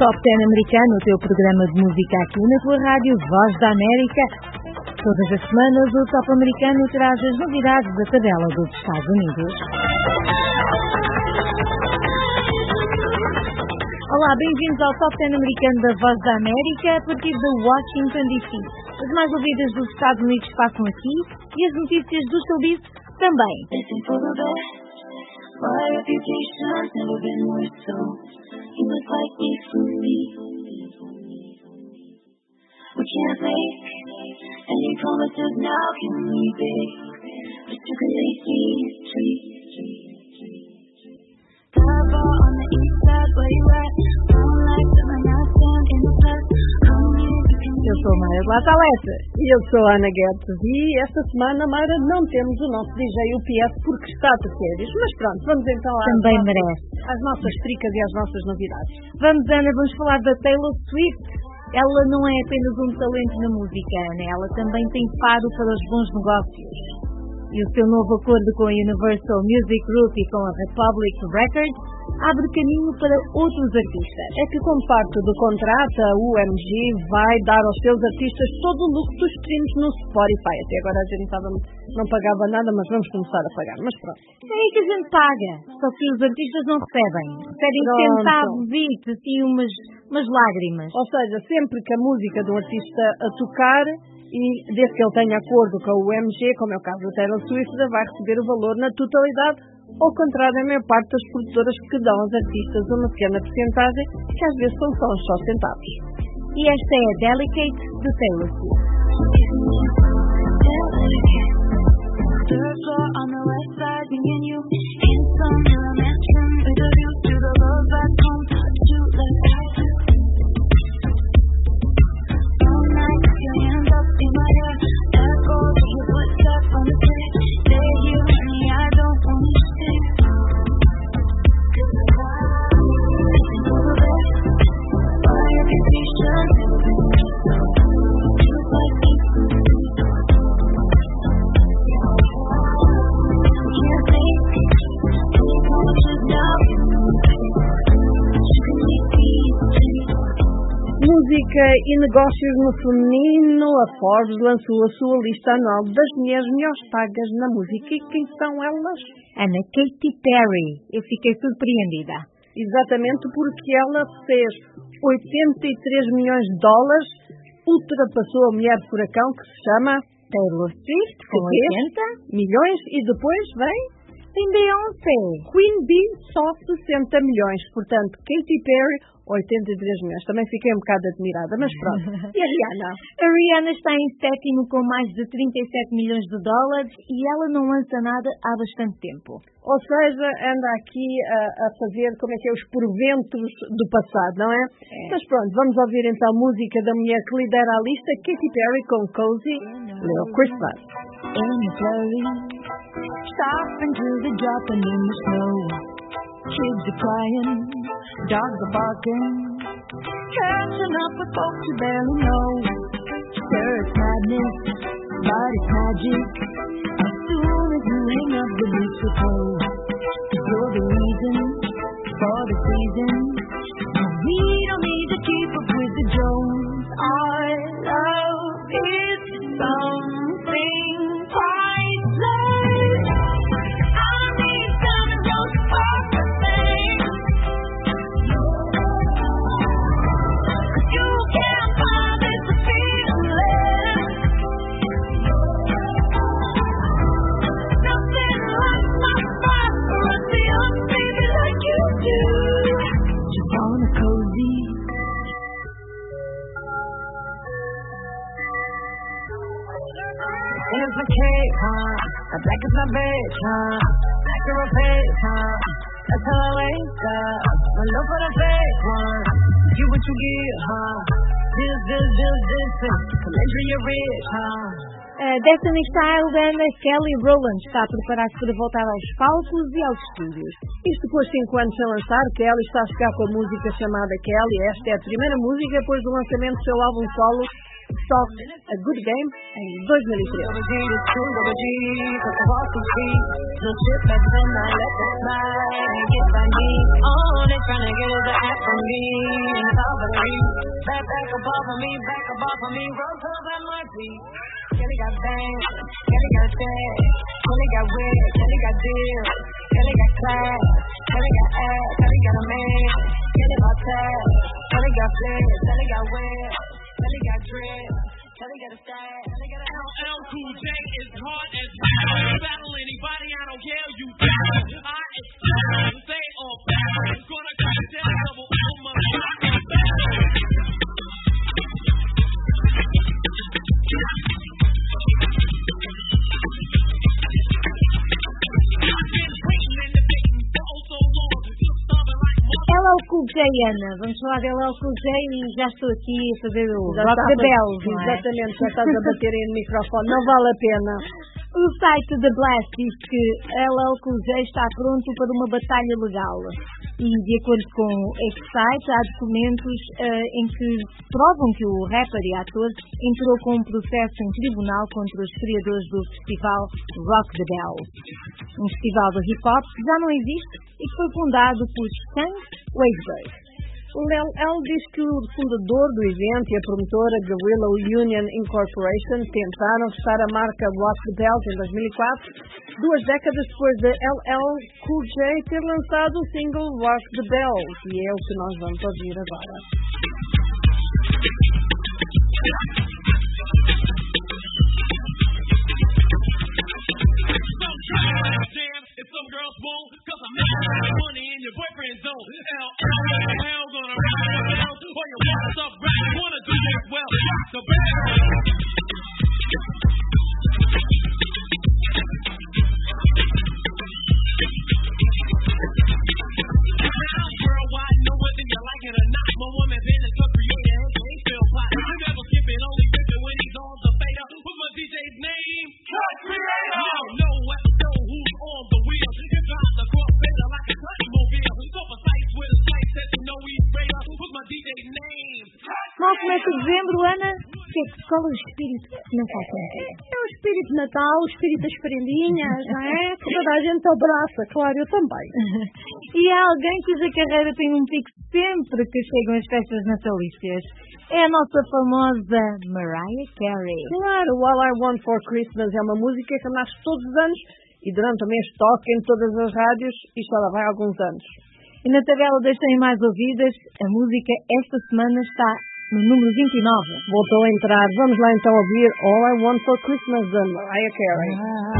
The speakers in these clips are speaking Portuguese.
Top 10 americano, o teu programa de música aqui na tua rádio Voz da América. Todas as semanas o Top americano traz as novidades da tabela dos Estados Unidos. Olá, bem-vindos ao Top 10 americano da Voz da América a partir de Washington, D.C. As mais ouvidas dos Estados Unidos passam aqui e as notícias do showbiz também. My reputation's never been worse, so you must like me for me. We can't make any promises now, can we, babe? But you can lay tree. Tower on the east side, where you at? Moonlight, summer night, stand in the sun. Eu sou Mayra Latalete. E eu sou Ana Guedes. E esta semana, Mayra, não temos o nosso DJ UPS porque está de férias. Mas pronto, vamos então às nossas tricas e às nossas novidades. Vamos, Ana, vamos falar da Taylor Swift. Ela não é apenas um talento na música, Ana. Ela também tem faro para os bons negócios. E o seu novo acordo com a Universal Music Group e com a Republic Records abre caminho para outros artistas. É que, como parte do contrato, a UMG vai dar aos seus artistas todo o lucro dos streams no Spotify. Até agora a gente não pagava nada, mas vamos começar a pagar. Mas pronto. É aí que a gente paga. Só que os artistas não recebem. Recebem centavos e assim umas lágrimas. Ou seja, sempre que a música de um artista a tocar, e desde que ele tenha acordo com a UMG, como é o caso da Taylor Swift, vai receber o valor na totalidade. Ao contrário, a maior parte das produtoras que dão aos artistas uma pequena porcentagem, que às vezes são só uns só centavos. E esta é a Delicate de Taylor Swift. Música e negócios no feminino, a Forbes lançou a sua lista anual das mulheres melhores pagas na música. E quem são elas? Ana, Katy Perry. Eu fiquei surpreendida. Exatamente, porque ela fez 83 milhões de dólares, ultrapassou a mulher furacão que se chama Taylor Swift, com 80 milhões, e depois vem Beyoncé. Queen Bee, só 60 milhões. Portanto, Katy Perry, 83 milhões. Também fiquei um bocado admirada, mas pronto. E a Rihanna? A Rihanna está em sétimo com mais de 37 milhões de dólares e ela não lança nada há bastante tempo. Ou seja, anda aqui a fazer, como é que é, os proventos do passado, não é? Mas pronto, vamos ouvir então a música da mulher que lidera a lista, Katy Perry com Cozy, Little Christmas. Stopping to the dropping in the snow. Kids are crying, dogs are barking, catching up with folks you barely know. Sure, it's madness, but it's magic. As soon as you hang up the mistletoe, you're the reason for the season. We don't need to keep up with the Jones. Our love is something priceless. I need some of those sparkling things. 'Cause you can't buy this feeling. Nothing like my fire for a feeling, baby, like you do. You wanna cozy? Here's my cake, huh? Black is my bitch, huh? Black is my face, huh? That's how I wake up. I love for the fake one. You what you get, huh? This. Come enter your rich, huh? Destiny Child, Ana, Kelly Rowland está a preparar-se para voltar aos palcos e aos estúdios. Isto depois de 5 anos sem lançar, Kelly está a chegar com a música chamada Kelly. Esta é a primeira música depois do lançamento do seu álbum solo Soft, A Good Game, em 2013. trying to get his ass from me. Back up off of me, run to that mercy. Kelly got bands, Kelly got stacks, Kelly got wit, Kelly got deals, Kelly got class, Kelly got ass, Kelly got a man, Kelly got tab, Kelly got flares, Kelly got wet, Kelly got drip, Kelly got a stack, Kelly got a LL Cool J is hard as hell. Battle anybody, I don't care, you battle. I expect, stay on battle. Gonna cut it down, double on my LL Cool J, Ana. Vamos falar de LL Cool J e já estou aqui a fazer o Rock the Bells, não é? Exatamente, já estás a bater em microfone, não vale a pena. O site The Blast diz que LL Cool J está pronto para uma batalha legal. E, de acordo com este site, há documentos em que provam que o rapper e ator entrou com um processo em tribunal contra os criadores do festival Rock the Bells, um festival de hip-hop que já não existe e que foi fundado por Stan Weisberg. O LL diz que o fundador do evento e a promotora Guerrilla Union Incorporation tentaram testar a marca Rock the Bells em 2004, 2 décadas depois de LL Cool J ter lançado o single Rock the Bells, e é o que nós vamos ouvir agora. If some girls won't, cause I'm making money in your boyfriend's zone. Hell gonna rock the bell, or you want stuff right, wanna do this well. The bell. Worldwide, know whether you like it or not. My woman been a creator, ain't feel pot. You never skip it, only rip it when he's on the fader. What's my DJ's name? Cut Creator. No episode who's on the wheel. If not the court better like a cutting mobile. So precise with a slice that you know he's greater. What's my DJ's name? Mal começa dezembro, Ana. Qual é o espírito que não falta inteiro? É o espírito de Natal, o espírito das prendinhas, não é? Toda a gente abraça, claro, eu também. E há alguém cuja carreira tem um pico sempre que chegam as festas natalícias. É a nossa famosa Mariah Carey. Claro, All I Want for Christmas é uma música que nasce todos os anos e durante o mês toca em todas as rádios e só lá vai há alguns anos. E na tabela das 100 mais ouvidas, a música esta semana está no número 29. Voltou a entrar. Vamos lá então ouvir All I Want for Christmas da Mariah Carey.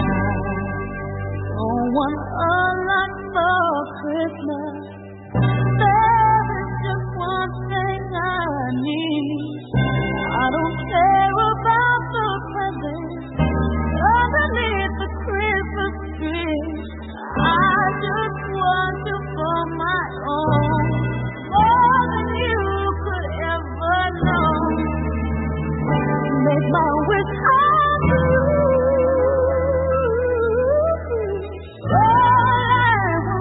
I want a lot for Christmas. There is just one thing I need. I don't care about the presents underneath the Christmas tree. I just want you for my own, more than you could ever know. Make my wish come true. All I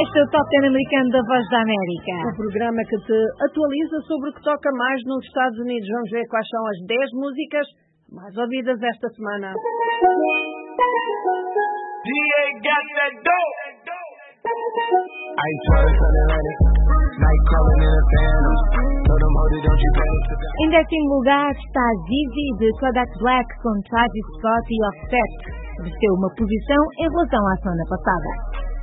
Este é o Top 10 americano da Voz da América. O programa que te atualiza sobre o que toca mais nos Estados Unidos. Vamos ver quais são as 10 músicas mais ouvidas esta semana. Em décimo lugar está Zizi de Kodak Black com Travis Scott e Offset. Desceu uma posição em relação à semana passada.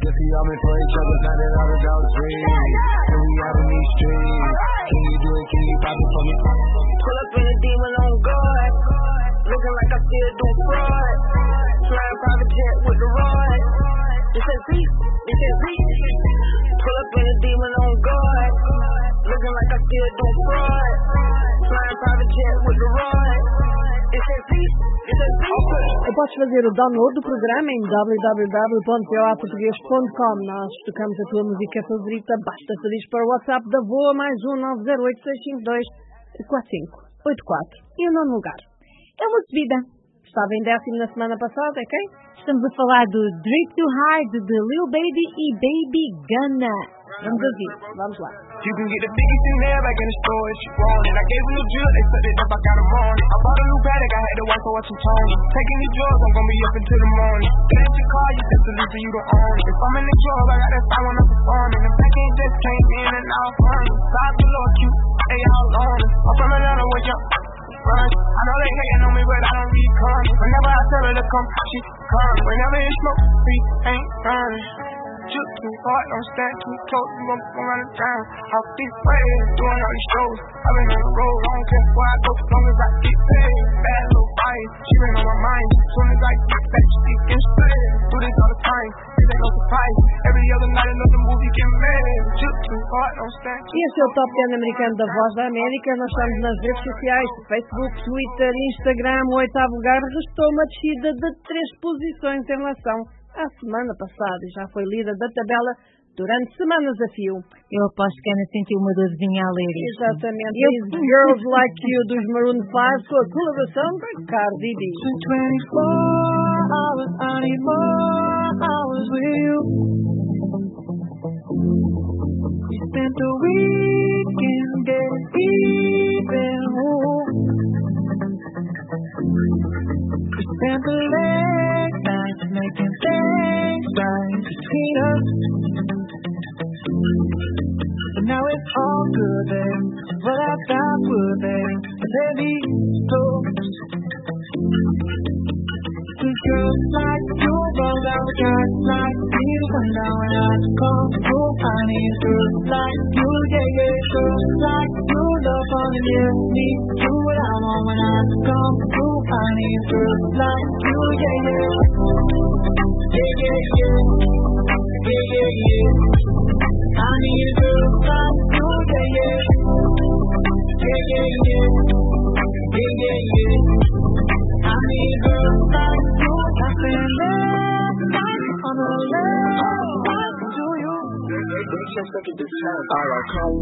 Podes fazer o download do programa em www.poaportugues.com. Nós tocamos a tua música favorita. Basta pedir para o WhatsApp da VOA +1 908 652 4584. E o nono lugar? É uma subida. Estava em décimo na semana passada, é quem? Estamos a falar do Drip Too Hard de Lil Baby e Baby Gunna. Vamos ouvir, vamos lá. You can get the biggest thing there back in the store if you want it. I gave them the drill, they set it up, I got them on it. I bought a new Patek, I had to watch some Tony. Taking these drugs, I'm gonna be up until the morning. Get in your car, you set the lease and you don't own it. If I'm in the club, I got that style when I'm performing. The back end just came in and out funny. Stop the Lord cute, they all on it. I'm from Atlanta where you run. I know they hating on me, but I don't read comments. Whenever I tell her to come, she comes. Whenever it's smoke, we ain't burning. Shoot too hard, don't stand too close. You gon' go around the town. Off these ways, doing all these shows. I've been on the road, I don't care where I go, as long as I get paid. Bad little fight, she been on my mind. As soon as I get back, she can split. Do this all the time, this ain't no surprise. Every other night another movie get made. Shoot too hard, don't stand too E este é o Top 10 americano da Voz da América. Nós estamos nas redes sociais, Facebook, Twitter, Instagram. O oitavo lugar restou uma descida de 3 posições em relação à semana passada e já foi líder da tabela durante semanas a fio. Eu aposto que Ana sentiu uma dorzinha a ler isto. Exatamente. These Girls Like You dos Maroon 5 com a colaboração da Cardi B. 24 hours, I need more hours with you. We spent the weekend getting even more. We spent the late nights making things right between us. But now it's all good, babe. What I thought would, babe. But they be close. Cause girls like you roll down the guys like me. When now when I come through, I need girls like you, yeah, yeah. Girls like you love on the yeah. Need you what I want when I come through. I need girls like you, yeah, yeah. Yeah, yeah, yeah. Yeah, yeah, yeah. I need girls like you, yeah, yeah. Yeah, yeah, yeah. Yeah, yeah, yeah. I need girls like you. I spend last night on the left to you. Alright, come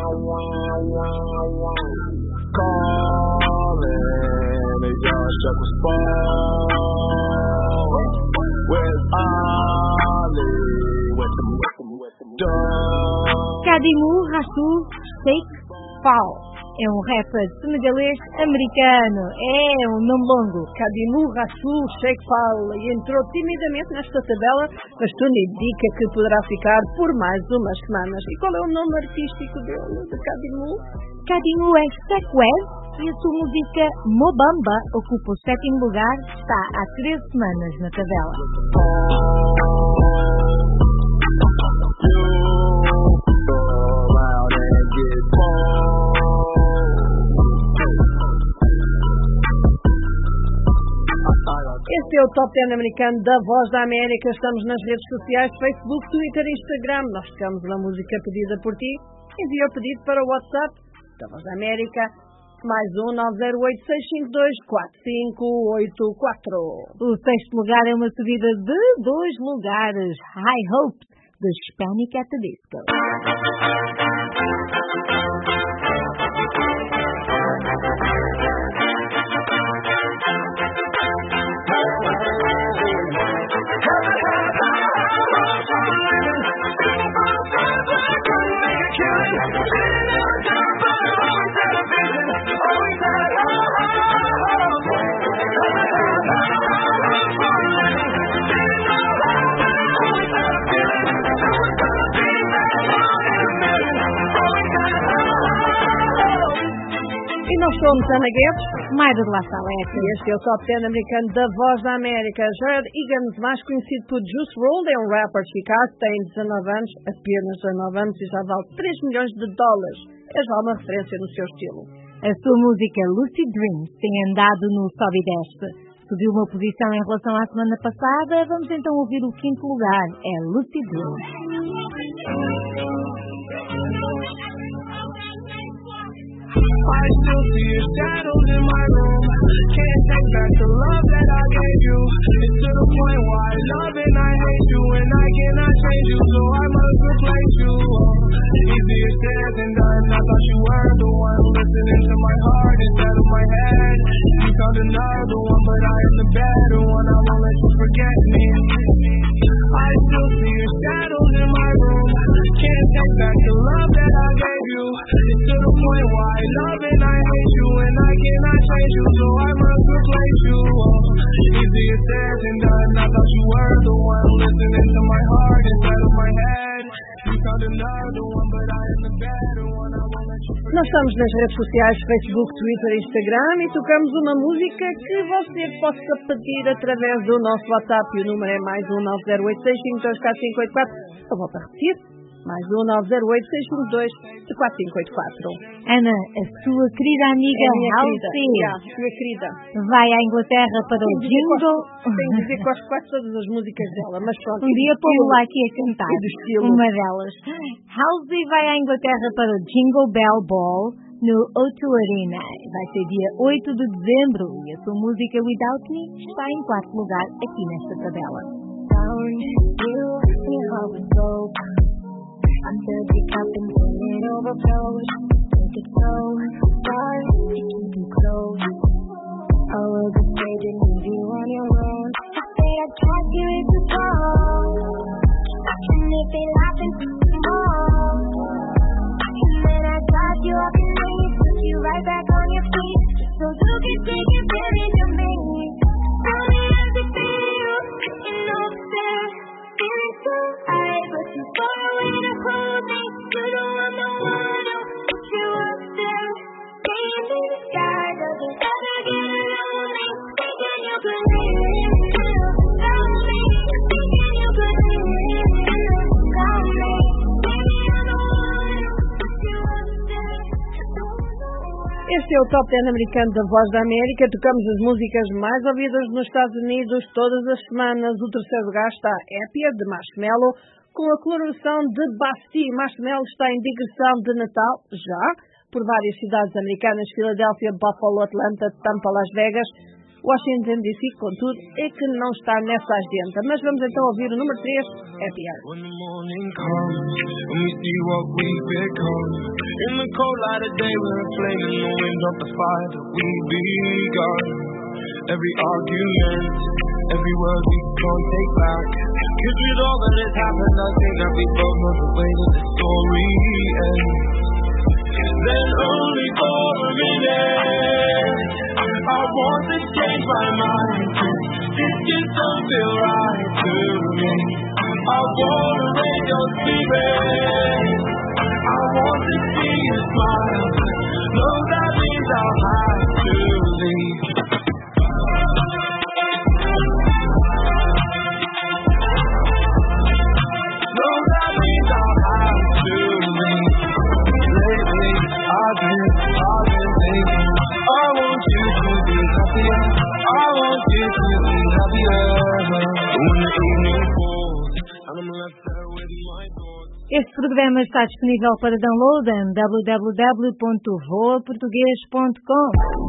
calling, and y'all shut the phone. Where's Ollie? Where's the done? Kadimu Rasu Sheikh Fall. É um rapper senegalês americano. É um nome longo. Kadimu Rasul Sheikh Fall e entrou timidamente nesta tabela, mas tudo indica que poderá ficar por mais umas semanas. E qual é o nome artístico dele, de Kadimu? Kadimu é Sequez e a sua música Mobamba ocupa o 7º lugar, está há 13 semanas na tabela. Este é o Top 10 americano da Voz da América. Estamos nas redes sociais, Facebook, Twitter e Instagram. Nós tocamos uma música pedida por ti. Envia o pedido para o WhatsApp da Voz da América, +1 908 652 4584. O 6º lugar é uma subida de 2 lugares. High Hopes, de Hispanic at the Disco. Somos Ana Guedes, Mayra de La Salete. e este é o Top 10 americano da Voz da América. Jared Higgins, mais conhecido por Juice WRLD, é um rapper de Chicago, tem 19 anos, apenas 19 anos, e já vale $3 milhões. É já uma referência no seu estilo. A sua música Lucid Dreams tem andado no sobe e desce. Subiu uma posição em relação à semana passada. Vamos então ouvir o quinto lugar. É Lucid Dreams. I still see your shadows in my room. Can't take back the love that I gave you. It's to the point where I love and I hate you, and I cannot change you, so I must replace you. Easier said than done. I thought you were the one listening to my heart instead of my head. You found another one, but I am the better one. I won't let you forget me. I still see your shadows in my room. Can't take back the love that I gave you. It's to the point where I love and I hate you, and I cannot change you, so I must replace you. Easier said than done. I thought you were the one listening to my heart instead of my head. You found another one, but I am the better one. I won't let you forget. Nós estamos nas redes sociais, Facebook, Twitter e Instagram, e tocamos uma música que você possa pedir através do nosso WhatsApp. E o número é mais 19086524584. Eu volto a repetir. Mais 19086524584. Ana, a sua querida amiga Halsey Minha querida. vai à Inglaterra para o Jingle. Tenho de dizer que gosto quase todas as músicas dela, mas pronto. Um dia pô-la aqui a cantar. do estilo. Uma delas. Halsey vai à Inglaterra para o Jingle Bell Ball no O2 Arena. Vai ser dia 8 de dezembro e a sua música Without Me está em quarto lugar aqui nesta tabela. Until the cup and when it overflows, make it so dark to keep you close. I will be afraid to leave you on your own. I say I tried you if it's wrong. And if they laughing small, and then I got you off your knees, put you right back on your feet, just so you can take advantage of me. Tell me how to feel, you know it's fair. Feeling so high, but too far away to hold me. You know I'm the one who put you up there. Staying in the sky doesn't ever get lonely. Thinking you could live without me. Thinking you could live without me. Baby, I'm the one who put you up there. Este é o Top 10 americano da Voz da América. Tocamos as músicas mais ouvidas nos Estados Unidos todas as semanas. O terceiro lugar está Happier, de Marshmello, com a colaboração de Bastille. Marshmello está em digressão de Natal, já, por várias cidades americanas: Filadélfia, Buffalo, Atlanta, Tampa, Las Vegas, Washington DC, contudo, é que não está nessa agenda. Mas vamos então ouvir o número 3, Happier. When the morning comes and we see what we've become, in the cold light of day we're flaming the wind of the fire that we begun. Every argument, every word we can't take back, 'cause with all that has happened I think that we both know the way that the story ends. Then only for a minute I want to change my mind. This just don't feel right to me. I want to raise your spirit. I want to see you smile. No, that means I'll have to leave. No, that means I'll have to leave. Lately, I've been thinking, I want you to be happier. I want you to be happier. When the evening falls and I'm left there with my thoughts. Este programa está disponível para download em www.voaportugues.com.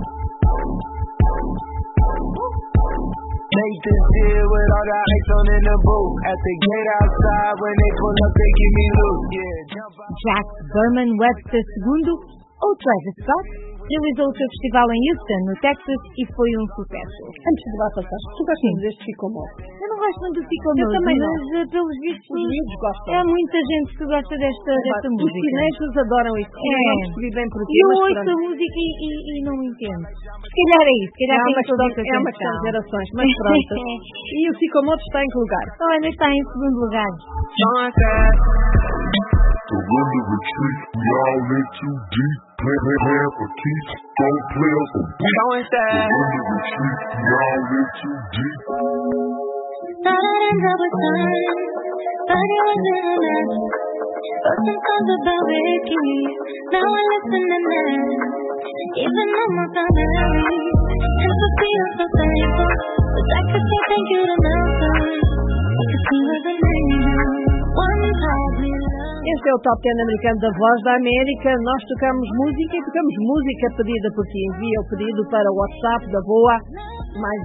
Nathan's here with all the ice on in the booth. At the gate outside, when they pull up, they give me loot. Yeah, jump out. Jack Berman Webster II ou Travis Scott realizou o seu festival em Houston, no Texas, e foi um sucesso. Antes de lá passar, tu gostas deste Sycamore? Eu não gosto muito do Sycamore, Eu também não. mas pelos vistos Os miúdos gostam. há muita gente que gosta desta Os música. chineses adoram isso. Eu não percebi bem porquê, E eu mas ouço pronto. a música e não entendo. Se calhar é isso, se calhar tem que ouvir É uma questão de gerações, mas pronto. E o Sycamore está em que lugar? Então, ainda está em segundo lugar. Song like that. Surrender, retreat, we all in too deep. Plan for keeps, don't play us for weeks. Surrender, retreat, we all in too deep. Thought I'd end up with time, but it was in a mess. Wrote some songs about Ricky, now I listen to them. Even though my family has to feel so thankful, but I could say thank you to Nelson, because he was an angel. One taught me love. Este é o Top 10 americano da Voz da América. Nós tocamos música e tocamos música pedida por ti. Envia o pedido para o WhatsApp da VOA, mais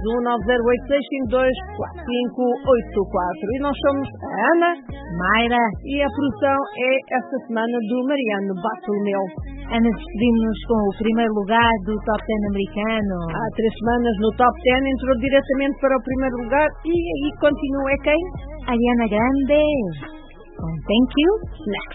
908-652-4584. E nós somos a Ana, Mayra e a produção é esta semana do Mariano Bartolomeu. Ana, despedimos-nos com o primeiro lugar do Top 10 americano. Há 3 semanas no Top 10 entrou diretamente para o primeiro lugar e aí continua. É quem? Ariana Grande. Thank you. Next.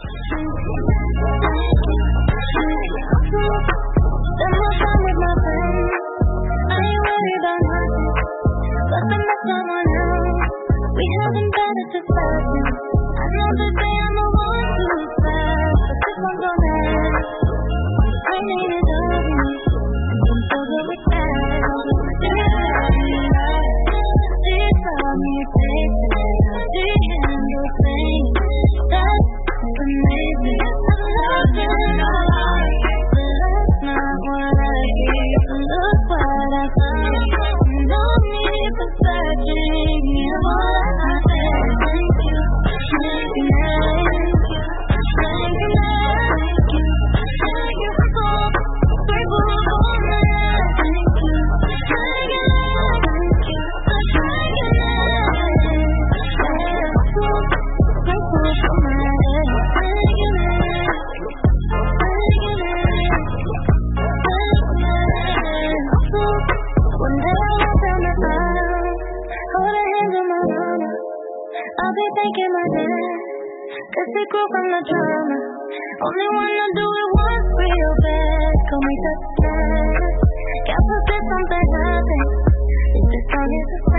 Thanking my dad, 'cause he grew from the drama. Only wanna do it once real bad. Call me the bad. God forbid something happens. If this song is a